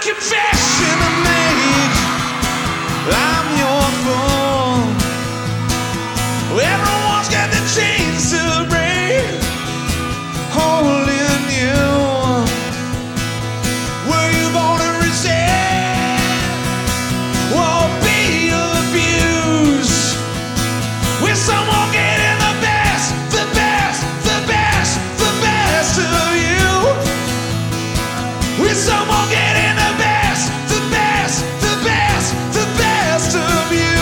confession to make. I'm your fool. Everyone's got the chains to break, holding you. Were you born to resist? Won't be abused. With someone getting the best, the best, the best, the best of you. With someone getting the best, the best, the best, the best of you.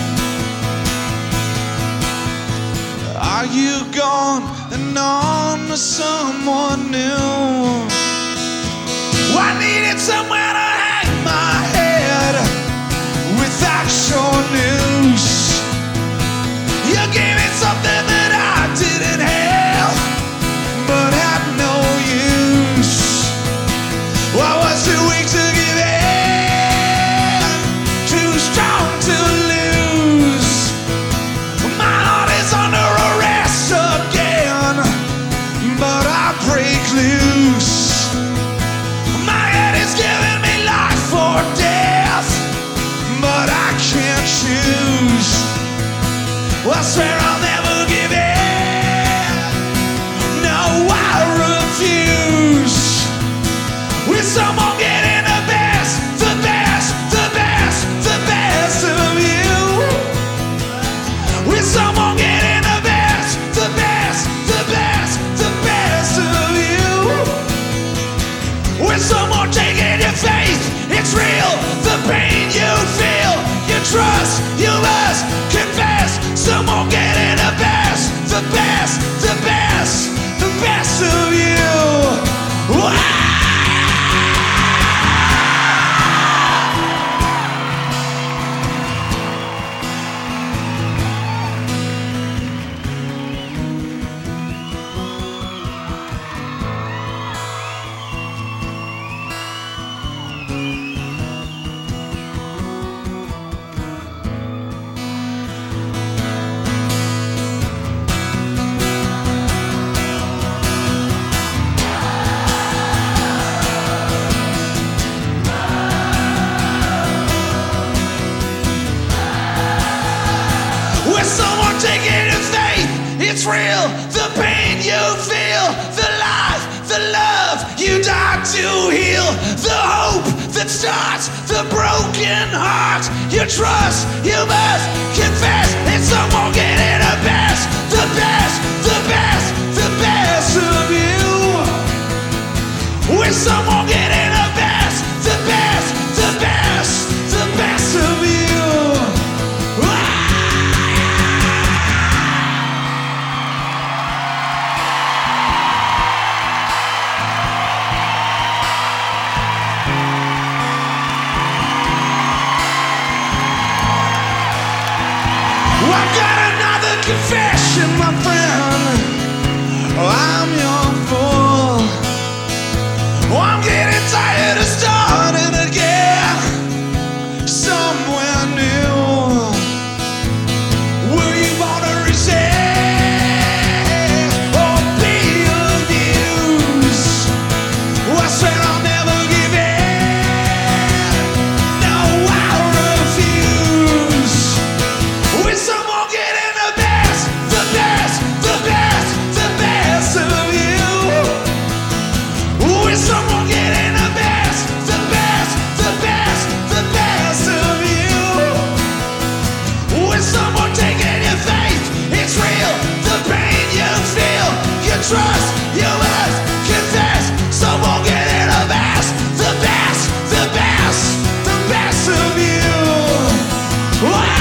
Are you gone and on to someone new? I needed somewhere to hang my head without your news. You gave me something that I didn't have, but had no use. I was too weak to give in, too strong to lose. My heart is under arrest again, but I break loose. My head is giving me life or death, but I can't choose. I swear I'll never give in. No, I refuse. With someone getting the best, the best, the best, the best of you. With someone getting the best, the best, the best, the best of you. With someone taking your faith, it's real. The pain you feel, you trust, you must confess. Someone getting the best, the best, the best, the best of you. Wow! With someone taking your faith, it's real. The pain you feel, the life, the love you died to heal, the hope that starts the broken heart. You trust, you must confess. It's someone getting the best, the best, the best, the best of you. With someone getting the best, the best, the best, the best of you. I've got another confession, my friend. I'm your fool. I'm getting tired of starting again somewhere new. Were you born to resist or be abused? I swear I'll never give in. No, I refuse. With someone getting the best, the best, the best, the best of you. With someone getting the best, the best, the best, the best of you. With someone taking your faith, it's real. The pain you feel, you trust, you must confess. Someone getting the best, the best, the best, the best of you. Wow.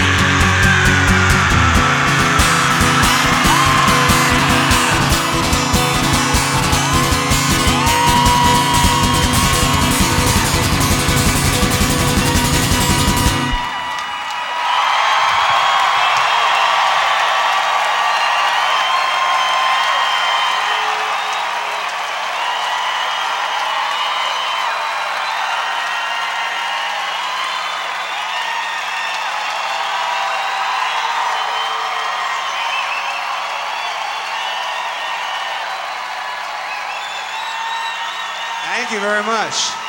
Thank you very much.